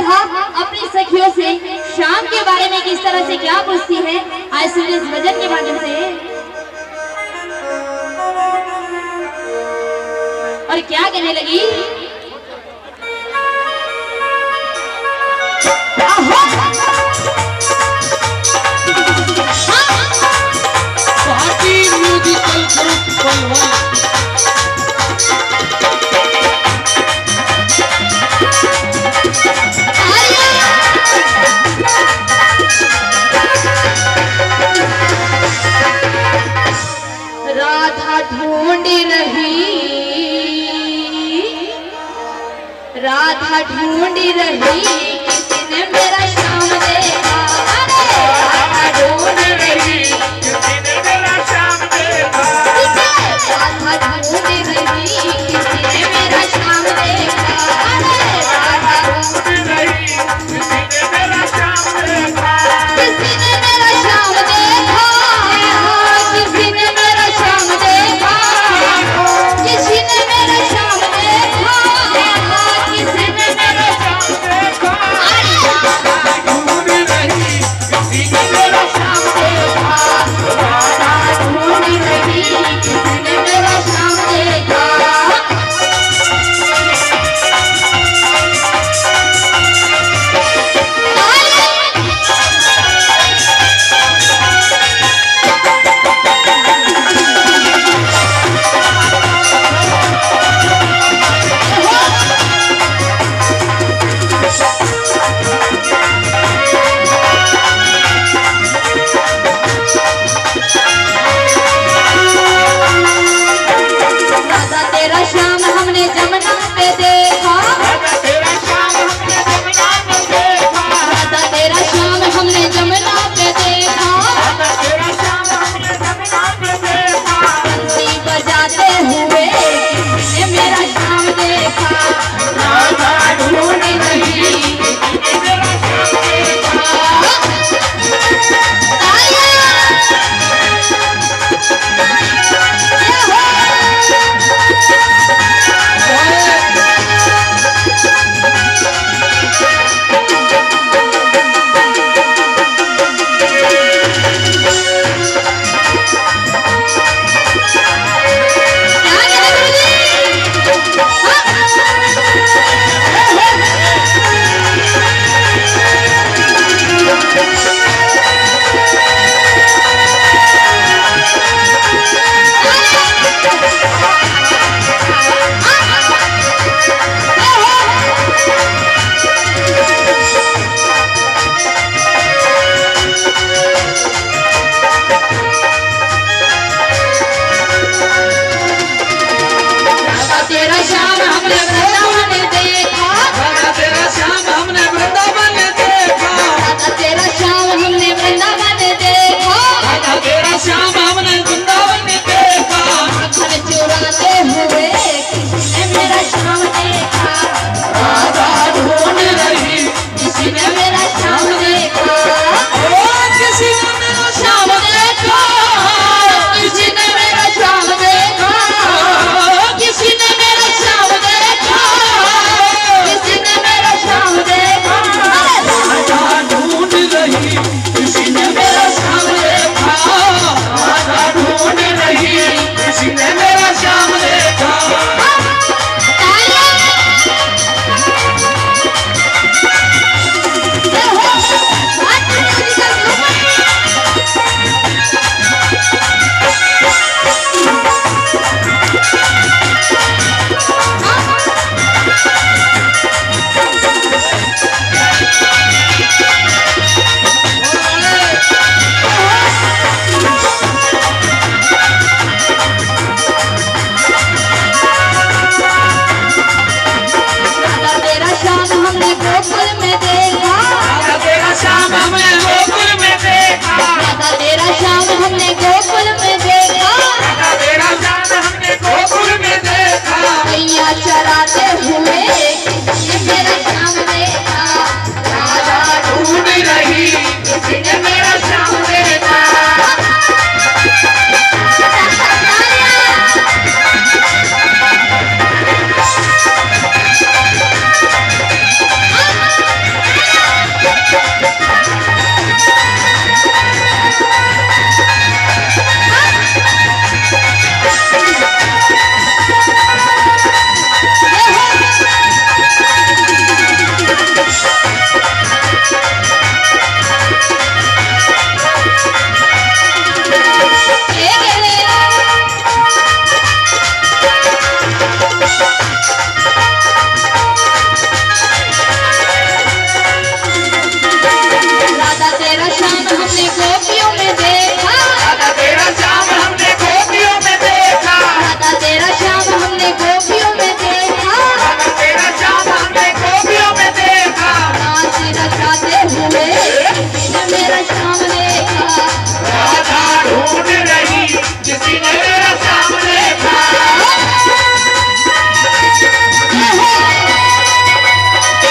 राधा अपनी सखियों से शाम के बारे में किस तरह से क्या पूछती है, आज सुनिए इस भजन के माध्यम से। और क्या कहने लगी, म्यूजिकल ग्रुप राधा ढूंढ रही, राधा ढूंढ रही, किसी ने मेरा शाम देखा, राधा ढूंढ रही, किसी ने मेरा शाम देखा, राधा ढूंढ रही, किसी ने मेरा शाम देखा, राधा ढूंढ रही, किसी ने मेरा शाम देखा, किसी ने मेरा शाम देखा, किसी ने मेरा शाम देखा, किसी ने मेरा शाम देखा, किसी ने मेरा शाम देखा, ढूंढ रही, किसी ने मेरा शाम देखा, राधा ढूंढ रही, किसी ने मेरा शाम देखा।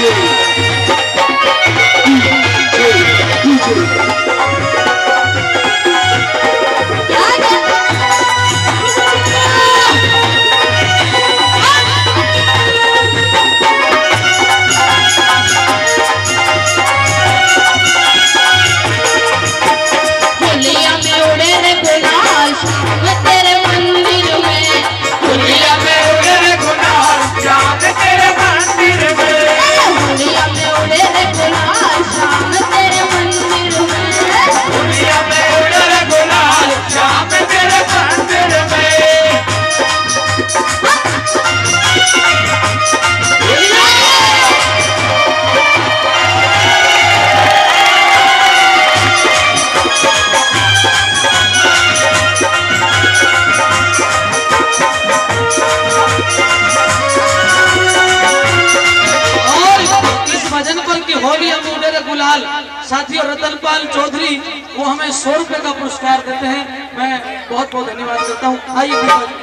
साथियों रतनपाल चौधरी वो हमें 100 रुपए का पुरस्कार देते हैं। मैं बहुत बहुत धन्यवाद करता हूँ। आइए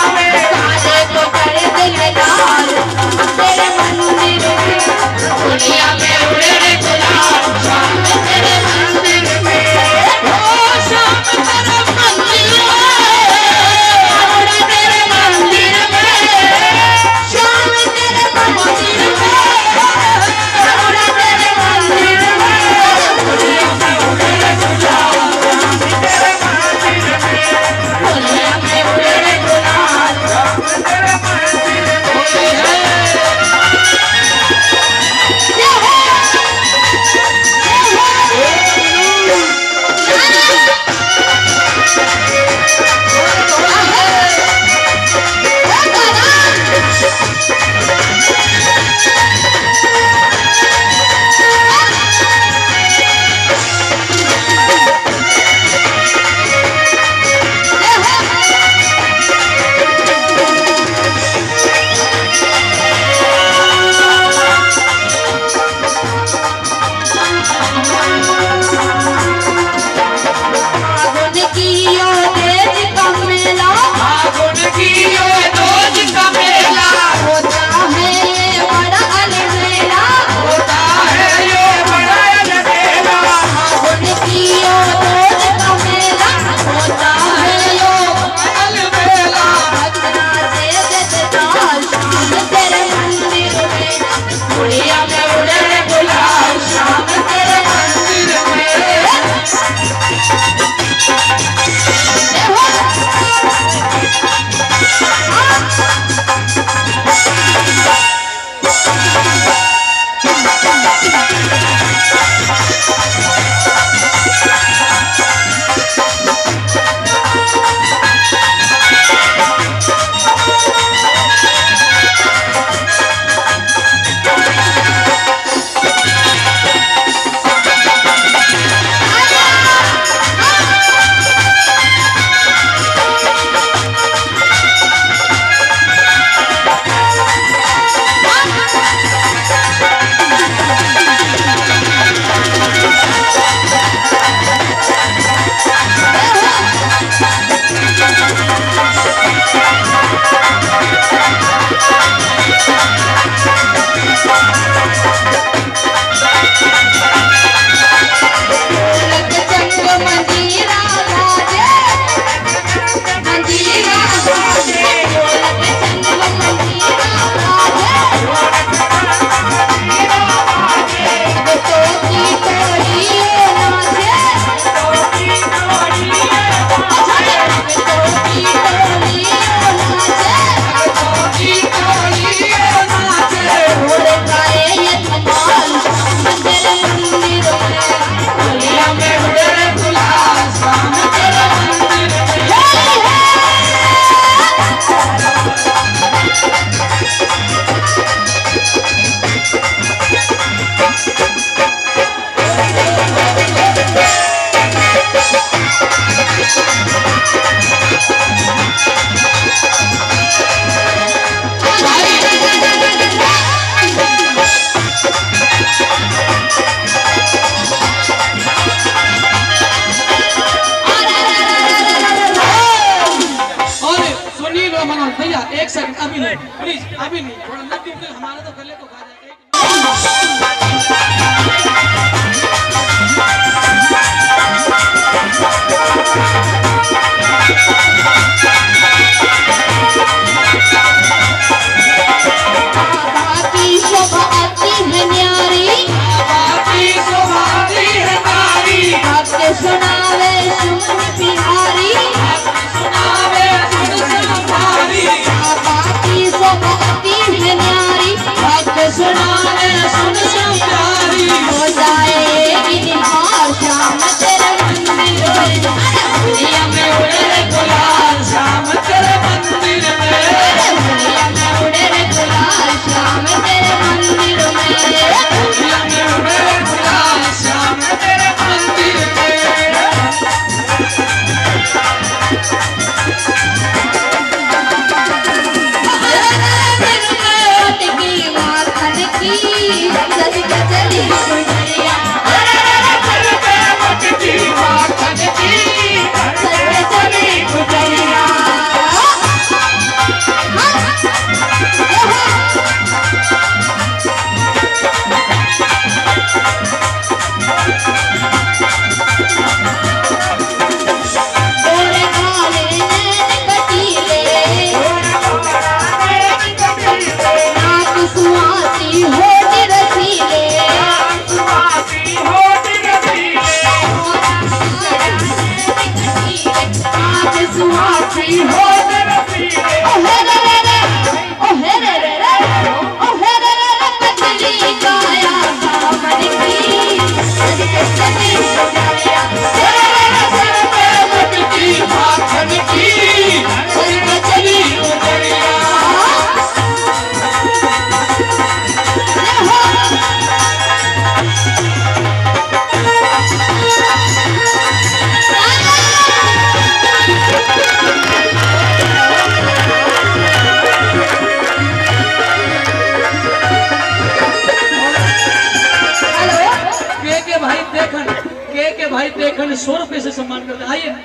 तेरे मंदिर सुहासी हो ओ हे रे रे रे ओ हे रे रे रे ओ हे रे रे रे पतली काया सावन की सज के सजी सजाया रे रे रे सर पे लटकी माखन की सज के चली उड़िया भाई देखन 100 रुपए से सम्मान करते हैं। आइए